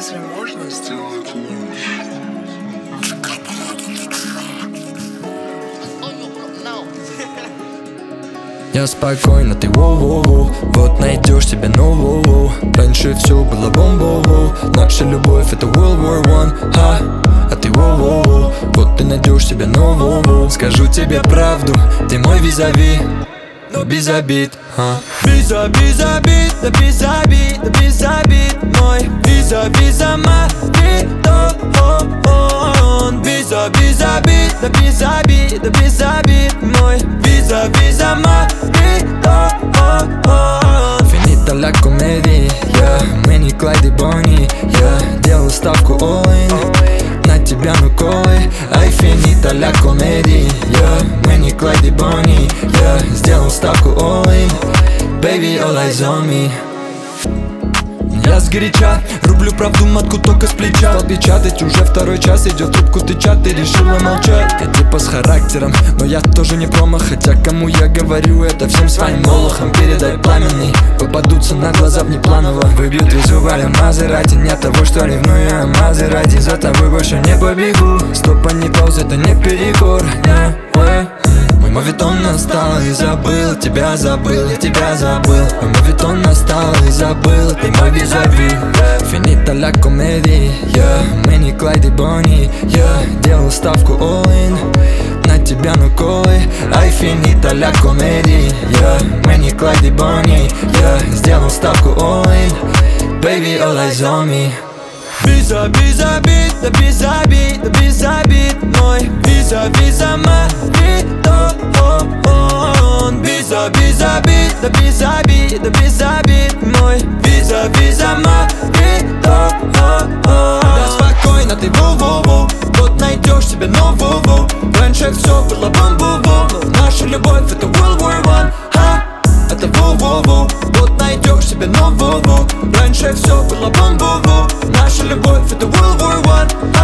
Разве можно сделать лучше? Я спокойно, ты воу-воу-воу. Вот найдешь себе нового. Раньше все было бомбово. Наша любовь это World War One, а ты воу-воу-воу. Вот ты найдешь себе нового. Скажу тебе правду, ты мой визави, но без обид, без обид, да без обид, да без обид. Мой визави за мавитон. Без обид, да без обид, да без обид. Мой визави за мавитон. Финита ля комедия, мы не Клайд и Бонни. Я делал ставку all-in на тебя, ну колы. Ай, финита ля комедия, мы не Клайд и Бонни. Я сделал ставку all-in, baby, all eyes on me. Я сгоряча, рублю правду матку только с плеча. Стал печатать, уже второй час идет трубку тыча. Ты решила молчать, ты типа с характером, но я тоже не промах. Хотя кому я говорю это, всем своим молохам. Передай пламенный, попадутся на глаза внепланово. Выбьют визуаля Мазерати, не от того, что ревную я Мазерати. За тобой больше не побегу, стоп, а не пауз, это не перекор. Мой мавитон настал и забыл, тебя забыл, я тебя забыл. Мой мавитон настал и забыл, ты мой визави. Финита ля комедия, мы не Клайд и Бонни. Я делал ставку all-in на тебя, ну колы. Ай, финита ля комедия, мы не Клайд и Бонни. Я сделал ставку all-in, baby, all eyes on me. Без обид, да без обид, да без обид. Мой визави за мавитон. Без обид, да без обид, да без обид. Мой визави за мавитон. Да спокойно, ты воу-воу-воу. Вот найдешь себе нового. Раньше все было бомбово, но наша любовь это World War One, это воу-воу-воу. Вот найдешь себе нового. Раньше все было бомбово, наша любовь это World War One,